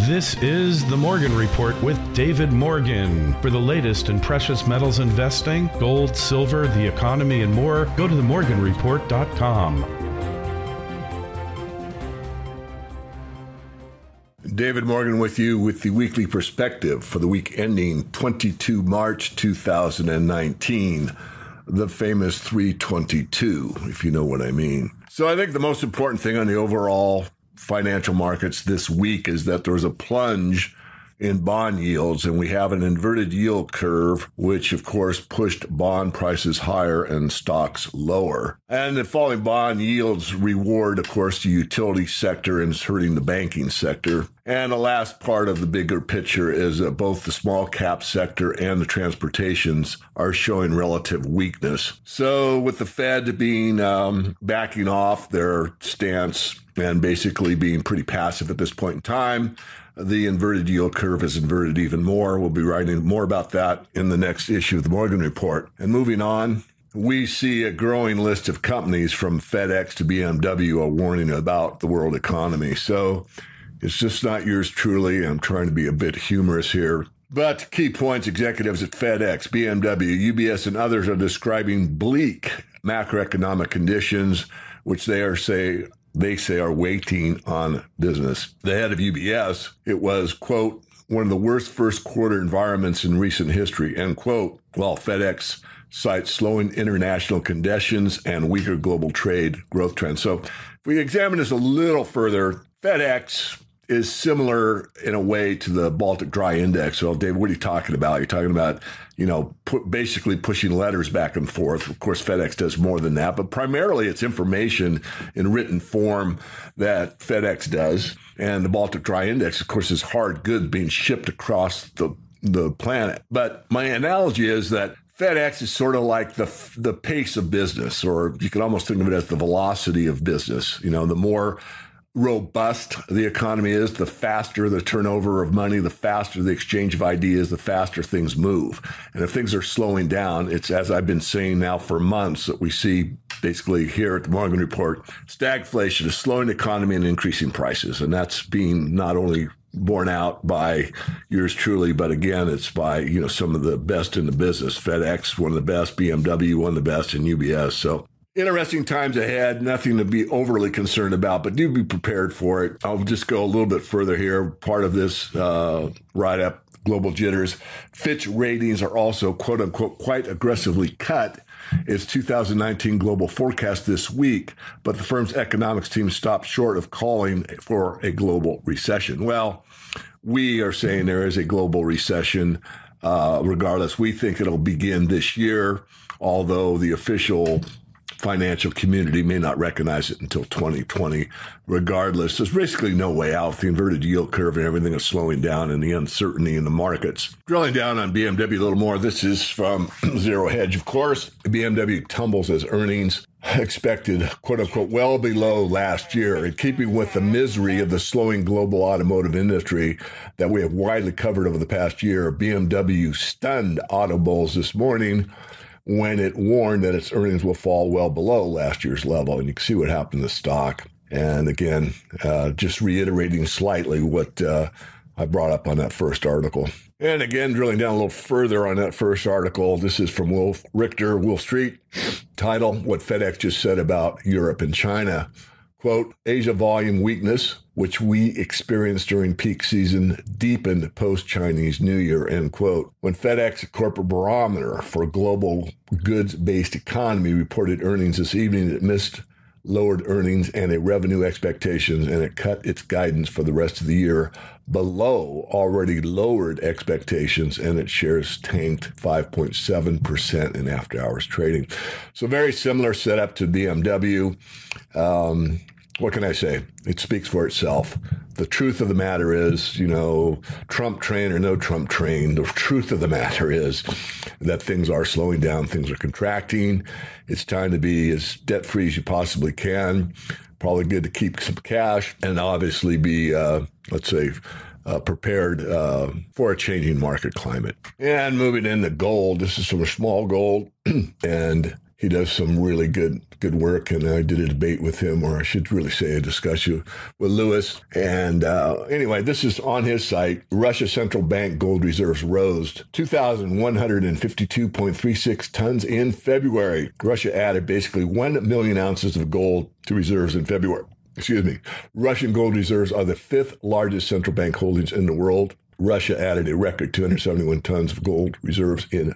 This is the Morgan Report with David Morgan. For the latest in precious metals investing, gold, silver, the economy, and more, go to themorganreport.com. David Morgan with you with the weekly perspective for the week ending 22 March 2019, the famous 322, if you know what I mean. So I think the most important thing on the overall financial markets this week is that there was a plunge in bond yields, and we have an inverted yield curve, which of course pushed bond prices higher and stocks lower. And the falling bond yields reward, of course, the utility sector and is hurting the banking sector. And the last part of the bigger picture is that both the small cap sector and the transportations are showing relative weakness. So with the Fed being backing off their stance and basically being pretty passive at this point in time, the inverted yield curve is inverted even more. We'll be writing more about that in the next issue of the Morgan Report. And moving on, we see a growing list of companies from FedEx to BMW are warning about the world economy. So it's just not yours truly. I'm trying to be a bit humorous here. But key points, executives at FedEx, BMW, UBS, and others are describing bleak macroeconomic conditions, which they say are waiting on business. The head of UBS, it was, quote, one of the worst first quarter environments in recent history, end quote, while FedEx cites slowing international conditions and weaker global trade growth trends. So if we examine this a little further, FedEx is similar in a way to the Baltic Dry Index. So, David, what are you talking about? You're talking about, basically pushing letters back and forth. Of course, FedEx does more than that, but primarily it's information in written form that FedEx does. And the Baltic Dry Index, of course, is hard goods being shipped across the planet. But my analogy is that FedEx is sort of like the pace of business, or you could almost think of it as the velocity of business. The more robust the economy is, the faster the turnover of money, the faster the exchange of ideas, the faster things move. And if things are slowing down, it's, as I've been saying now for months, that we see basically here at the Morgan Report, stagflation, a slowing economy and increasing prices. And that's being not only borne out by yours truly, but again, it's by, some of the best in the business. FedEx, one of the best, BMW, one of the best, and UBS. So interesting times ahead, nothing to be overly concerned about, but do be prepared for it. I'll just go a little bit further here. Part of this write-up, global jitters. Fitch ratings are also, quote unquote, quite aggressively cut its 2019 global forecast this week, but the firm's economics team stopped short of calling for a global recession. Well, we are saying there is a global recession. Regardless, we think it'll begin this year, although the official financial community may not recognize it until 2020. Regardless, there's basically no way out. The inverted yield curve and everything is slowing down, and the uncertainty in the markets. Drilling down on BMW a little more, this is from Zero Hedge, of course. BMW tumbles as earnings expected, quote unquote, well below last year, in keeping with the misery of the slowing global automotive industry that we have widely covered over the past year. BMW stunned auto bulls this morning when it warned that its earnings will fall well below last year's level. And you can see what happened to the stock. And again, just reiterating slightly what I brought up on that first article. And again, drilling down a little further on that first article, this is from Wolf Richter, Wall Street. Title, what FedEx just said about Europe and China. Quote, Asia volume weakness, which we experienced during peak season, deepened post-Chinese New Year, end quote. When FedEx Corporate Barometer for global goods-based economy reported earnings this evening, it missed lowered earnings and a revenue expectations, and it cut its guidance for the rest of the year below already lowered expectations, and its shares tanked 5.7% in after-hours trading. So very similar setup to BMW. What can I say? It speaks for itself. The truth of the matter is, Trump train or no Trump train, the truth of the matter is that things are slowing down, things are contracting. It's time to be as debt-free as you possibly can. Probably good to keep some cash and obviously be, prepared for a changing market climate. And moving into gold, this is from a small gold and He does some really good work, and I did a debate with him, or I should really say a discussion with Lewis. And anyway, this is on his site. Russia's central bank gold reserves rose 2,152.36 tons in February. Russia added basically 1 million ounces of gold to reserves in February. Russian gold reserves are the 5th largest central bank holdings in the world. Russia added a record 271 tons of gold reserves in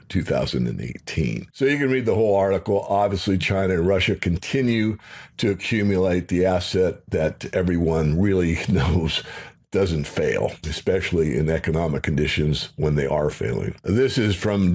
2018. So you can read the whole article. Obviously, China and Russia continue to accumulate the asset that everyone really knows doesn't fail, especially in economic conditions when they are failing. This is from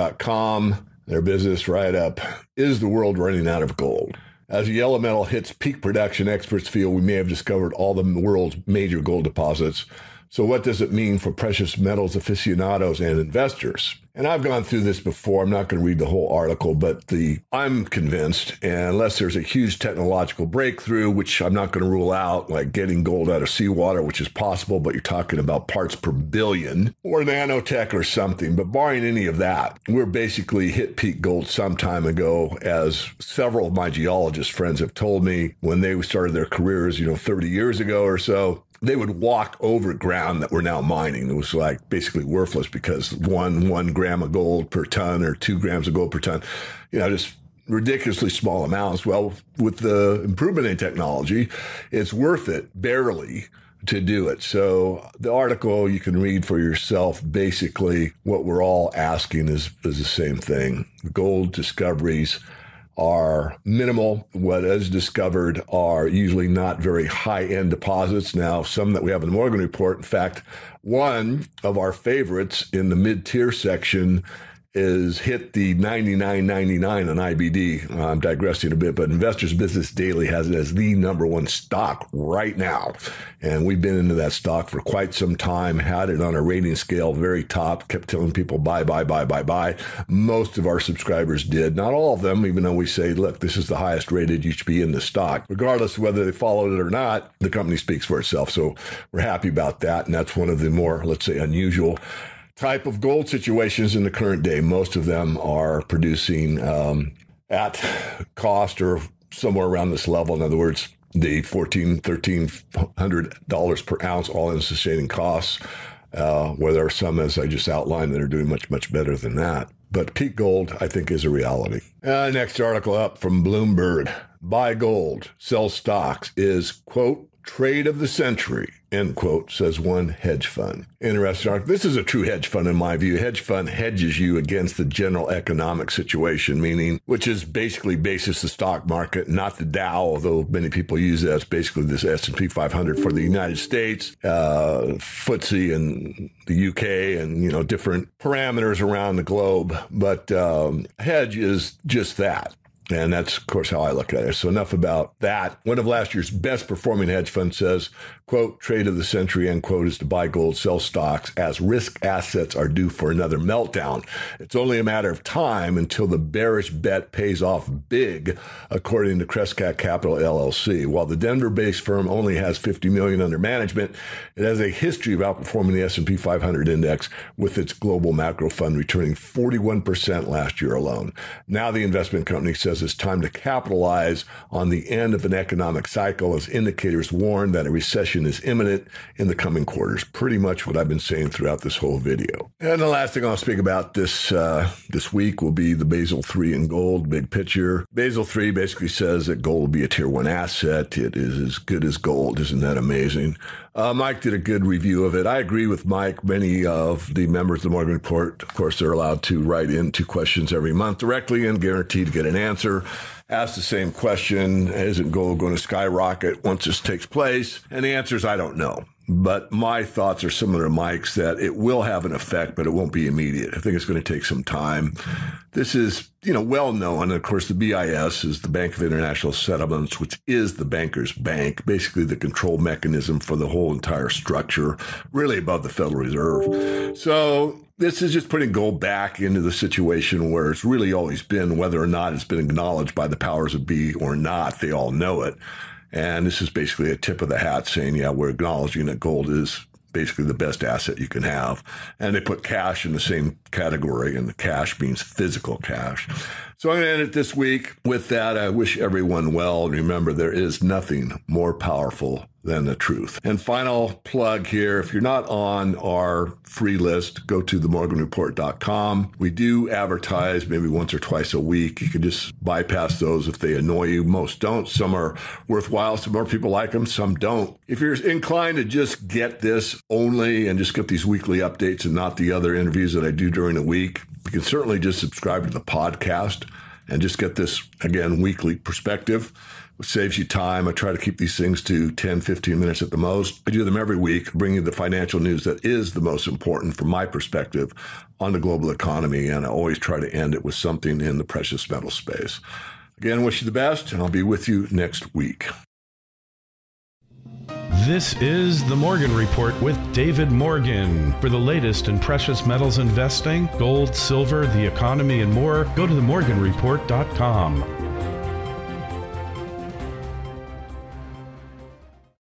DW.com, their business write-up. Is the world running out of gold? As the yellow metal hits peak production, experts feel we may have discovered all the world's major gold deposits. So what does it mean for precious metals aficionados and investors? And I've gone through this before. I'm not going to read the whole article, but I'm convinced, unless there's a huge technological breakthrough, which I'm not going to rule out, like getting gold out of seawater, which is possible, but you're talking about parts per billion, or nanotech or something. But barring any of that, we're basically hit peak gold some time ago, as several of my geologist friends have told me when they started their careers, 30 years ago or so. They would walk over ground that we're now mining. It was like basically worthless because one gram of gold per ton or 2 grams of gold per ton, just ridiculously small amounts. Well, with the improvement in technology, it's worth it barely to do it. So the article you can read for yourself. Basically, what we're all asking is the same thing. Gold discoveries are minimal. What is discovered are usually not very high-end deposits. Now, some that we have in the Morgan Report, in fact, one of our favorites in the mid-tier section is hit the $99.99 on IBD. I'm digressing a bit, but Investors Business Daily has it as the #1 stock right now. And we've been into that stock for quite some time, had it on a rating scale, very top, kept telling people buy, buy, buy, buy, buy. Most of our subscribers did. Not all of them, even though we say, look, this is the highest rated, you should be in the stock. Regardless of whether they followed it or not, the company speaks for itself. So we're happy about that. And that's one of the more, let's say, unusual type of gold situations in the current day. Most of them are producing at cost or somewhere around this level. In other words, the $1,300 per ounce all-in sustaining costs, where there are some, as I just outlined, that are doing much, much better than that. But peak gold, I think, is a reality. Next article up from Bloomberg. Buy gold, sell stocks is, quote, trade of the century, end quote, says one hedge fund. Interesting article. This is a true hedge fund in my view. Hedge fund hedges you against the general economic situation, meaning, which is basically basis the stock market, not the Dow, although many people use that as basically this S&P 500 for the United States, FTSE and the UK, and, different parameters around the globe. But hedge is just that. And that's, of course, how I look at it. So enough about that. One of last year's best performing hedge funds says, quote, trade of the century, end quote, is to buy gold, sell stocks as risk assets are due for another meltdown. It's only a matter of time until the bearish bet pays off big, according to Crescat Capital LLC. While the Denver-based firm only has $50 million under management, it has a history of outperforming the S&P 500 index, with its global macro fund returning 41% last year alone. Now the investment company says it's time to capitalize on the end of an economic cycle, as indicators warn that a recession is imminent in the coming quarters. Pretty much what I've been saying throughout this whole video. And the last thing I'll speak about this week will be the Basel III in gold, big picture. Basel III basically says that gold will be a tier 1 asset. It is as good as gold. Isn't that amazing? Mike did a good review of it. I agree with Mike. Many of the members of the Morgan Report, of course, they're allowed to write in 2 questions every month directly and guaranteed to get an answer. Ask the same question: isn't gold going to skyrocket once this takes place? And the answer is, I don't know. But my thoughts are similar to Mike's, that it will have an effect, but it won't be immediate. I think it's going to take some time. This is, well known. Of course, the BIS is the Bank of International Settlements, which is the banker's bank, basically the control mechanism for the whole entire structure, really above the Federal Reserve. So this is just putting gold back into the situation where it's really always been, whether or not it's been acknowledged by the powers that be or not. They all know it. And this is basically a tip of the hat saying, yeah, we're acknowledging that gold is basically the best asset you can have. And they put cash in the same category, and the cash means physical cash. So I'm going to end it this week with that. I wish everyone well. And remember, there is nothing more powerful than the truth. And final plug here, if you're not on our free list, go to themorganreport.com. We do advertise maybe once or twice a week. You can just bypass those if they annoy you. Most don't. Some are worthwhile. Some more people like them. Some don't. If you're inclined to just get this only and just get these weekly updates and not the other interviews that I do during the week, you can certainly just subscribe to the podcast and just get this, again, weekly perspective. It saves you time. I try to keep these things to 10, 15 minutes at the most. I do them every week, bring you the financial news that is the most important from my perspective on the global economy, and I always try to end it with something in the precious metal space. Again, wish you the best, and I'll be with you next week. This is The Morgan Report with David Morgan. For the latest in precious metals investing, gold, silver, the economy, and more, go to themorganreport.com.